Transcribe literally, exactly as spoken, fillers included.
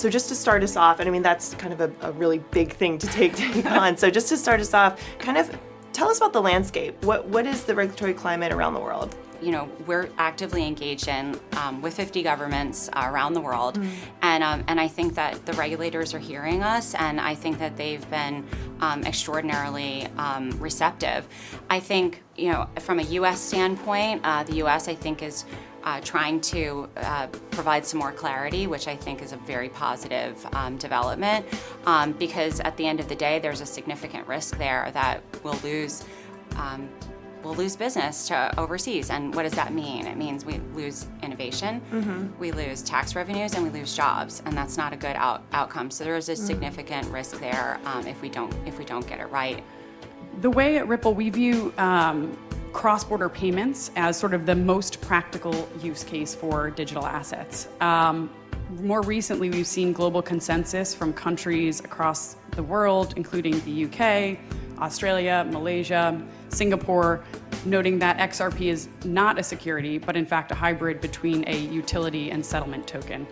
So just to start us off, and I mean that's kind of a, a really big thing to take, take on, so just to start us off, kind of tell us about the landscape. What What is the regulatory climate around the world? You know, we're actively engaged in um, with fifty governments uh, around the world, mm. and um, and I think that the regulators are hearing us, and I think that they've been um, extraordinarily um, receptive. I think, you know, from a U S standpoint, uh, the U S I think is uh, trying to uh, provide some more clarity, which I think is a very positive um, development, um, because at the end of the day, there's a significant risk there that we'll lose. Um, We'll lose business to overseas. And what does that mean? It means we lose innovation, mm-hmm. we lose tax revenues, and we lose jobs, and that's not a good out outcome. So there is a significant mm-hmm. risk there um, if we don't if we don't get it right. The way at Ripple we view um, cross-border payments as sort of the most practical use case for digital assets. Um, more recently, we've seen global consensus from countries across the world, including the U K, Australia, Malaysia, Singapore, noting that X R P is not a security, but in fact a hybrid between a utility and settlement token.